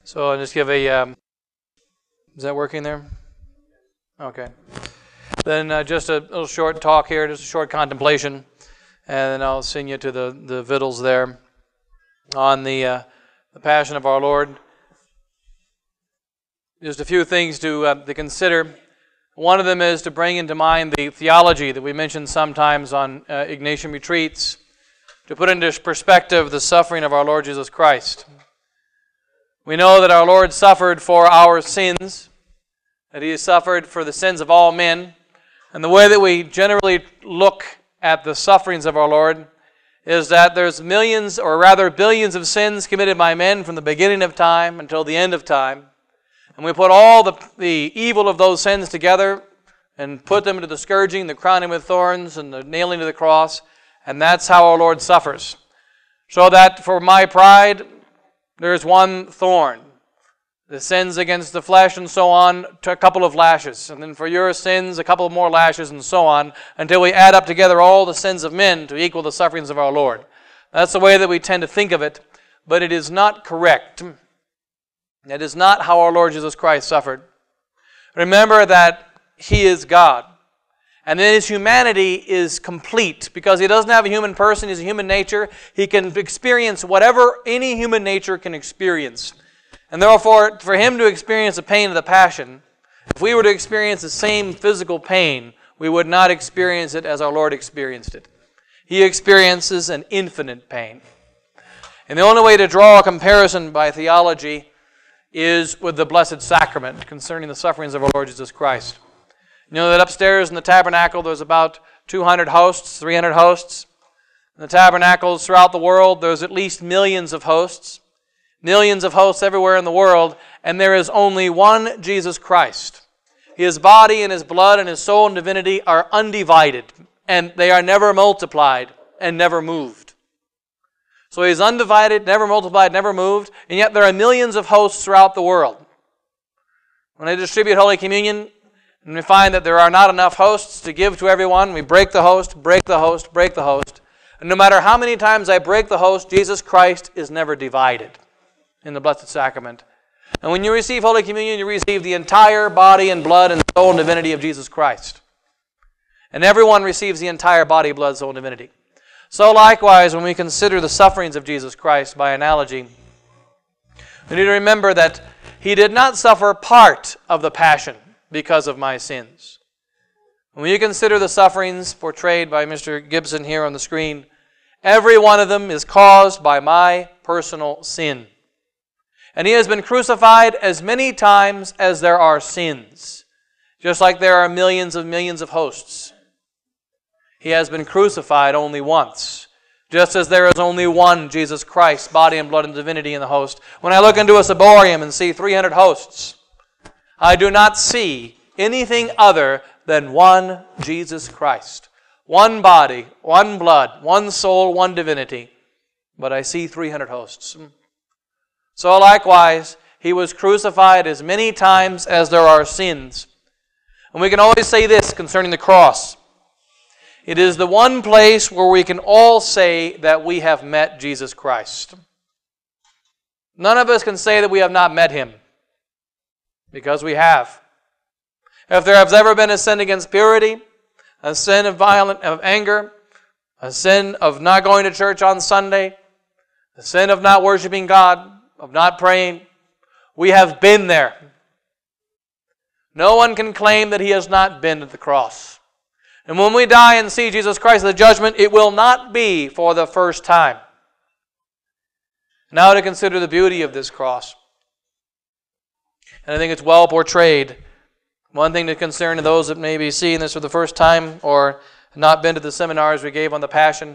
So I'll just give a, is that working there? Okay. Then just a little short talk here, just a short contemplation, and then I'll sing you to the victuals there on the Passion of our Lord. Just a few things to consider. One of them is to bring into mind the theology that we mention sometimes on Ignatian retreats, to put into perspective the suffering of our Lord Jesus Christ. We know that our Lord suffered for our sins, that He suffered for the sins of all men, and the way that we generally look at the sufferings of our Lord is that there's millions, or rather billions of sins committed by men from the beginning of time until the end of time. And we put all the evil of those sins together and put them into the scourging, the crowning with thorns, and the nailing to the cross, and that's how our Lord suffers. So that for my pride, there's one thorn. The sins against the flesh and so on, to a couple of lashes. And then for your sins, a couple of more lashes and so on, until we add up together all the sins of men to equal the sufferings of our Lord. That's the way that we tend to think of it, but it is not correct. That is not how our Lord Jesus Christ suffered. Remember that He is God. And then His humanity is complete because He doesn't have a human person, He's a human nature. He can experience whatever any human nature can experience. And therefore, for Him to experience the pain of the Passion, if we were to experience the same physical pain, we would not experience it as our Lord experienced it. He experiences an infinite pain. And the only way to draw a comparison by theology is with the Blessed Sacrament concerning the sufferings of our Lord Jesus Christ. You know that upstairs in the tabernacle there's about 200 hosts, 300 hosts. In the tabernacles throughout the world there's at least millions of hosts. Millions of hosts everywhere in the world, and there is only one Jesus Christ. His body and His blood and His soul and divinity are undivided, and they are never multiplied and never moved. So He's undivided, never multiplied, never moved, and yet there are millions of hosts throughout the world. When they distribute Holy Communion, and we find that there are not enough hosts to give to everyone, we break the host, break the host, break the host. And no matter how many times I break the host, Jesus Christ is never divided in the Blessed Sacrament. And when you receive Holy Communion, you receive the entire body and blood and soul and divinity of Jesus Christ. And everyone receives the entire body, blood, soul, and divinity. So likewise, when we consider the sufferings of Jesus Christ by analogy, we need to remember that He did not suffer part of the Passion because of my sins. When you consider the sufferings portrayed by Mr. Gibson here on the screen, every one of them is caused by my personal sin. And He has been crucified as many times as there are sins, just like there are millions of hosts. He has been crucified only once, just as there is only one Jesus Christ, body and blood and divinity in the host. When I look into a ciborium and see 300 hosts, I do not see anything other than one Jesus Christ. One body, one blood, one soul, one divinity. But I see 300 hosts. So likewise, He was crucified as many times as there are sins. And we can always say this concerning the cross. It is the one place where we can all say that we have met Jesus Christ. None of us can say that we have not met Him, because we have. If there has ever been a sin against purity, a sin of anger, a sin of not going to church on Sunday, a sin of not worshiping God, of not praying, we have been there. No one can claim that he has not been at the cross. And when we die and see Jesus Christ at the judgment, it will not be for the first time. Now to consider the beauty of this cross. And I think it's well portrayed. One thing to concern to those that may be seeing this for the first time or not been to the seminars we gave on the Passion.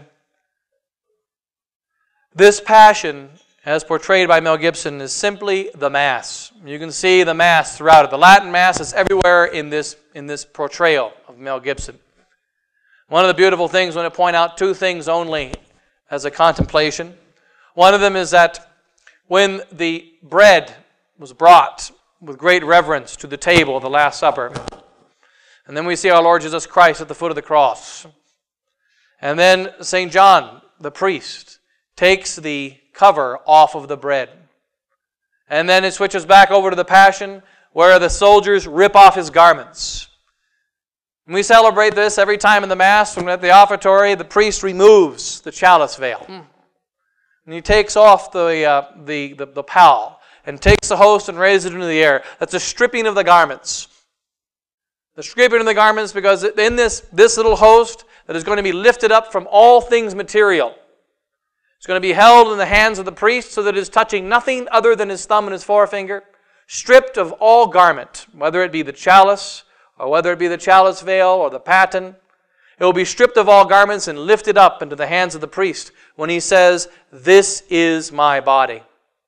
This Passion, as portrayed by Mel Gibson, is simply the Mass. You can see the Mass throughout it. The Latin Mass is everywhere in this portrayal of Mel Gibson. One of the beautiful things, I want to point out two things only as a contemplation. One of them is that when the bread was brought with great reverence to the table of the Last Supper, and then we see our Lord Jesus Christ at the foot of the cross, and then St. John, the priest, takes the cover off of the bread. And then it switches back over to the Passion, where the soldiers rip off his garments. And we celebrate this every time in the Mass. When at the offertory, the priest removes the chalice veil. And he takes off the pall and takes the host and raises it into the air. That's a stripping of the garments. The stripping of the garments, because in this little host that is going to be lifted up from all things material, it's going to be held in the hands of the priest so that it is touching nothing other than his thumb and his forefinger, stripped of all garment, whether it be the chalice, or whether it be the chalice veil or the paten. It will be stripped of all garments and lifted up into the hands of the priest when he says, "This is my body."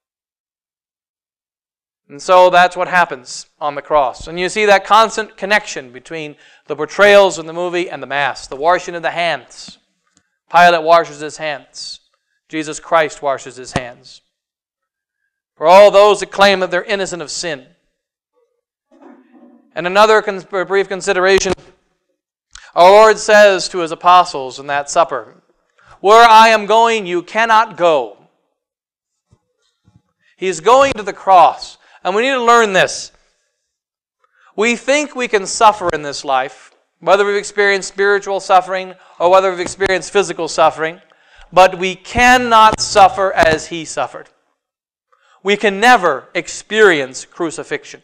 And so that's what happens on the cross. And you see that constant connection between the portrayals in the movie and the Mass. The washing of the hands. Pilate washes his hands. Jesus Christ washes his hands. For all those that claim that they're innocent of sin. And another brief consideration, our Lord says to his apostles in that supper, "Where I am going, you cannot go." He's going to the cross. And we need to learn this. We think we can suffer in this life, whether we've experienced spiritual suffering or whether we've experienced physical suffering, but we cannot suffer as he suffered. We can never experience crucifixion.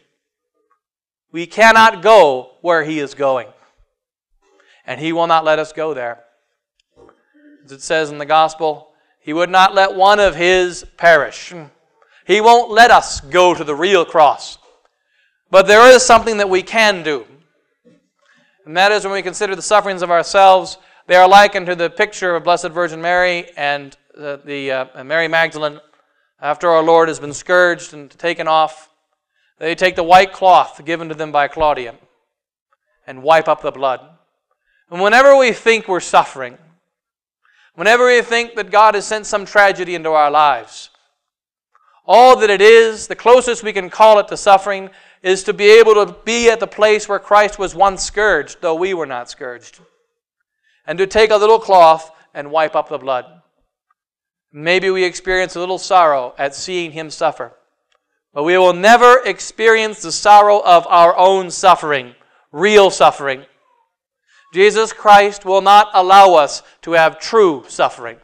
We cannot go where he is going. And he will not let us go there. As it says in the gospel, he would not let one of his perish. He won't let us go to the real cross. But there is something that we can do. And that is when we consider the sufferings of ourselves, they are likened to the picture of Blessed Virgin Mary and Mary Magdalene. After our Lord has been scourged and taken off, they take the white cloth given to them by Claudia and wipe up the blood. And whenever we think we're suffering, whenever we think that God has sent some tragedy into our lives, all that it is, the closest we can call it to suffering, is to be able to be at the place where Christ was once scourged, though we were not scourged. And to take a little cloth and wipe up the blood. Maybe we experience a little sorrow at seeing him suffer. But we will never experience the sorrow of our own suffering, real suffering. Jesus Christ will not allow us to have true suffering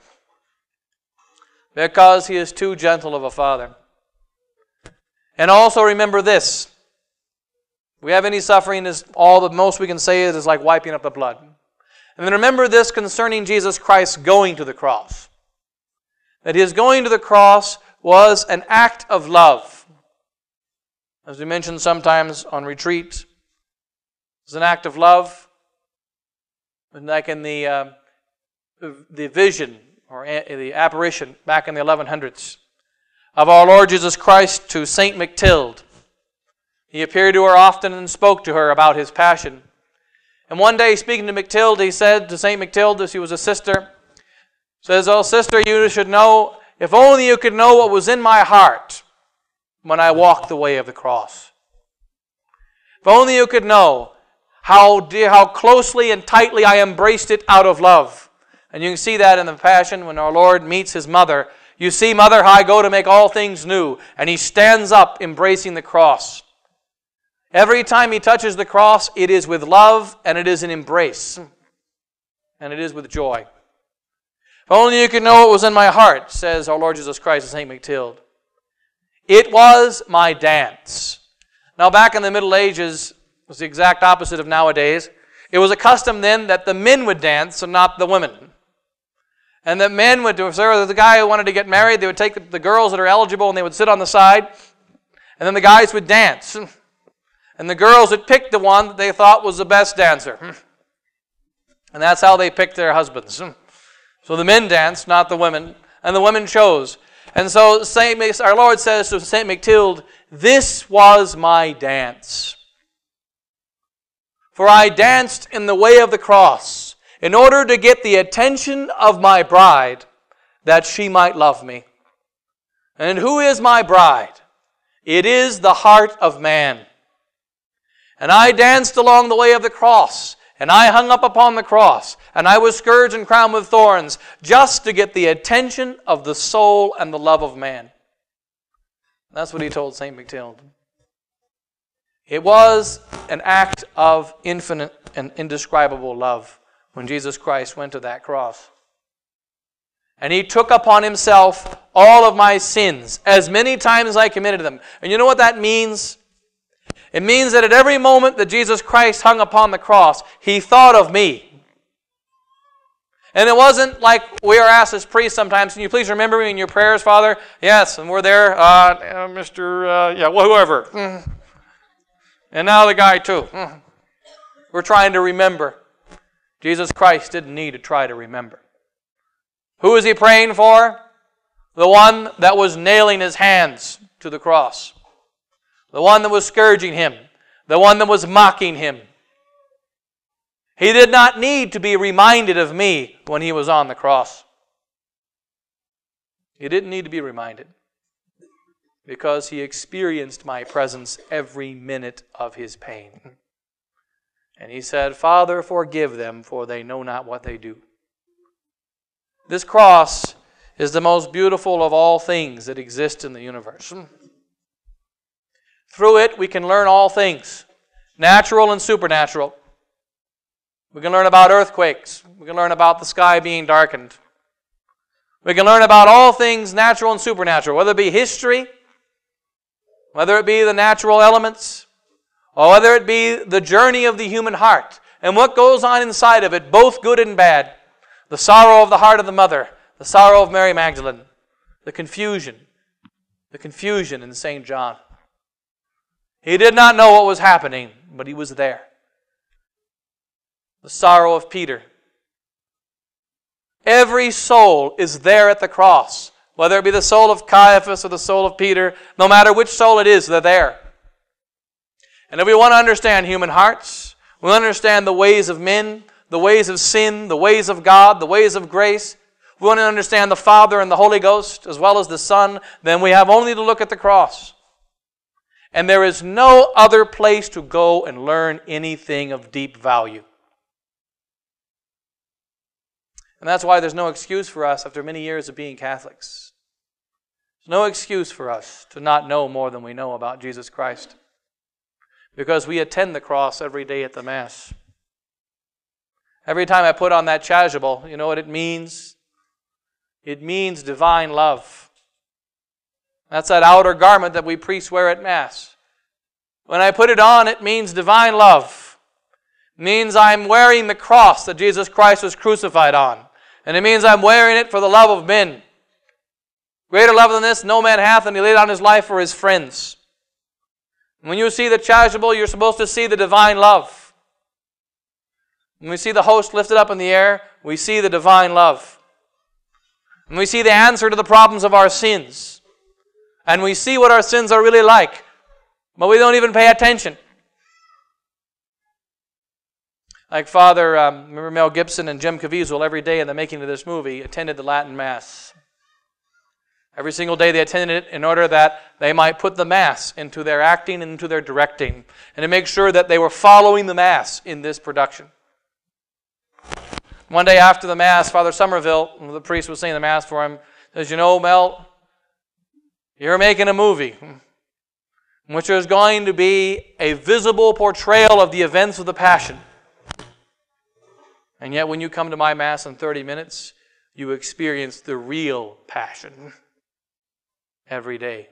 because he is too gentle of a Father. And also remember this. If we have any suffering, is all the most we can say is like wiping up the blood. And then remember this concerning Jesus Christ going to the cross. That his going to the cross was an act of love. As we mentioned sometimes on retreat, it's an act of love. Like in the vision or the apparition back in the 1100s of our Lord Jesus Christ to Saint Mechtilde. He appeared to her often and spoke to her about his passion. And one day, speaking to Mechtilde, he said to Saint Mechtilde, she was a sister, says, "Oh, sister, you should know, if only you could know what was in my heart when I walked the way of the cross. If only you could know how closely and tightly I embraced it out of love." And you can see that in the Passion when our Lord meets his mother. "You see, Mother, how I go to make all things new." And he stands up embracing the cross. Every time he touches the cross, it is with love and it is an embrace. And it is with joy. "If only you could know what was in my heart," says our Lord Jesus Christ to St. Mechtilde. "It was my dance." Now back in the Middle Ages, it was the exact opposite of nowadays. It was a custom then that the men would dance and not the women. And that men would do, if there was a guy who wanted to get married, they would take the girls that are eligible and they would sit on the side. And then the guys would dance. And the girls would pick the one that they thought was the best dancer. And that's how they picked their husbands. So the men danced, not the women. And the women chose. And so our Lord says to St. Mechtilde, "This was my dance. For I danced in the way of the cross in order to get the attention of my bride, that she might love me. And who is my bride? It is the heart of man. And I danced along the way of the cross, and I hung up upon the cross, and I was scourged and crowned with thorns, just to get the attention of the soul and the love of man. That's what he told St. Mactilde. It was an act of infinite and indescribable love when Jesus Christ went to that cross. And He took upon Himself all of my sins, as many times as I committed them. And you know what that means? It means that at every moment that Jesus Christ hung upon the cross, He thought of me. And it wasn't like we are asked as priests sometimes, can you please remember me in your prayers, Father? Yes, and we're there, whoever. And now the guy too. We're trying to remember. Jesus Christ didn't need to try to remember. Who is He praying for? The one that was nailing His hands to the cross. The one that was scourging Him. The one that was mocking Him. He did not need to be reminded of me when He was on the cross. He didn't need to be reminded, because He experienced my presence every minute of His pain. And He said, Father, forgive them, for they know not what they do. This cross is the most beautiful of all things that exist in the universe. Through it, we can learn all things, natural and supernatural. We can learn about earthquakes. We can learn about the sky being darkened. We can learn about all things natural and supernatural, whether it be history, whether it be the natural elements, or whether it be the journey of the human heart and what goes on inside of it, both good and bad. The sorrow of the heart of the mother, the sorrow of Mary Magdalene, the confusion in St. John. He did not know what was happening, but he was there. The sorrow of Peter. Every soul is there at the cross. Whether it be the soul of Caiaphas or the soul of Peter, no matter which soul it is, they're there. And if we want to understand human hearts, we understand the ways of men, the ways of sin, the ways of God, the ways of grace, we want to understand the Father and the Holy Ghost as well as the Son, then we have only to look at the cross. And there is no other place to go and learn anything of deep value. And that's why there's no excuse for us after many years of being Catholics. There's no excuse for us to not know more than we know about Jesus Christ. Because we attend the cross every day at the Mass. Every time I put on that chasuble, you know what it means? It means divine love. That's that outer garment that we priests wear at Mass. When I put it on, it means divine love. It means I'm wearing the cross that Jesus Christ was crucified on. And it means I'm wearing it for the love of men. Greater love than this no man hath, and He laid down His life for His friends. When you see the chasuble, you're supposed to see the divine love. When we see the host lifted up in the air, we see the divine love. And we see the answer to the problems of our sins. And we see what our sins are really like. But we don't even pay attention. Like Father, remember Mel Gibson and Jim Caviezel, every day in the making of this movie, attended the Latin Mass. Every single day they attended it in order that they might put the Mass into their acting and into their directing, and to make sure that they were following the Mass in this production. One day after the Mass, Father Somerville, the priest was saying the Mass for him, says, you know, Mel, you're making a movie in which there's going to be a visible portrayal of the events of the Passion. And yet when you come to my Mass in 30 minutes, you experience the real Passion every day.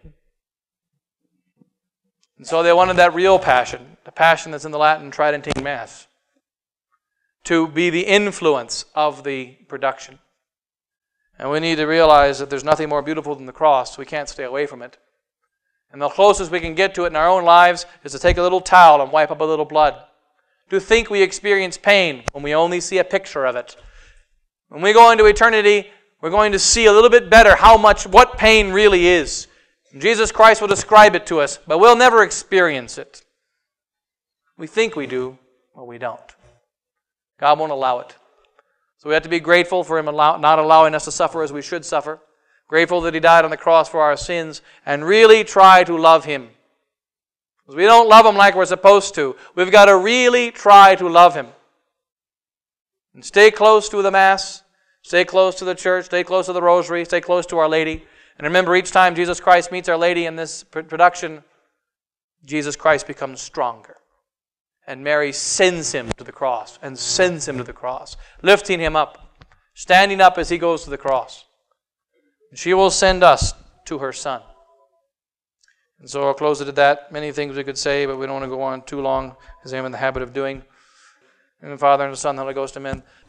And so they wanted that real Passion, the Passion that's in the Latin Tridentine Mass, to be the influence of the production. And we need to realize that there's nothing more beautiful than the cross. We can't stay away from it. And the closest we can get to it in our own lives is to take a little towel and wipe up a little blood. To think we experience pain when we only see a picture of it. When we go into eternity, we're going to see a little bit better what pain really is. Jesus Christ will describe it to us, but we'll never experience it. We think we do, but we don't. God won't allow it. So we have to be grateful for Him not allowing us to suffer as we should suffer. Grateful that He died on the cross for our sins, and really try to love Him. Because we don't love Him like we're supposed to. We've got to really try to love Him. And stay close to the Mass. Stay close to the church. Stay close to the Rosary. Stay close to Our Lady. And remember, each time Jesus Christ meets Our Lady in this production, Jesus Christ becomes stronger. And Mary sends him to the cross and sends him to the cross, lifting him up, standing up as he goes to the cross. She will send us to her Son. And so I'll close it at that. Many things we could say, but we don't want to go on too long, as I'm in the habit of doing. In the Father, and the Son, and the Holy Ghost, amen.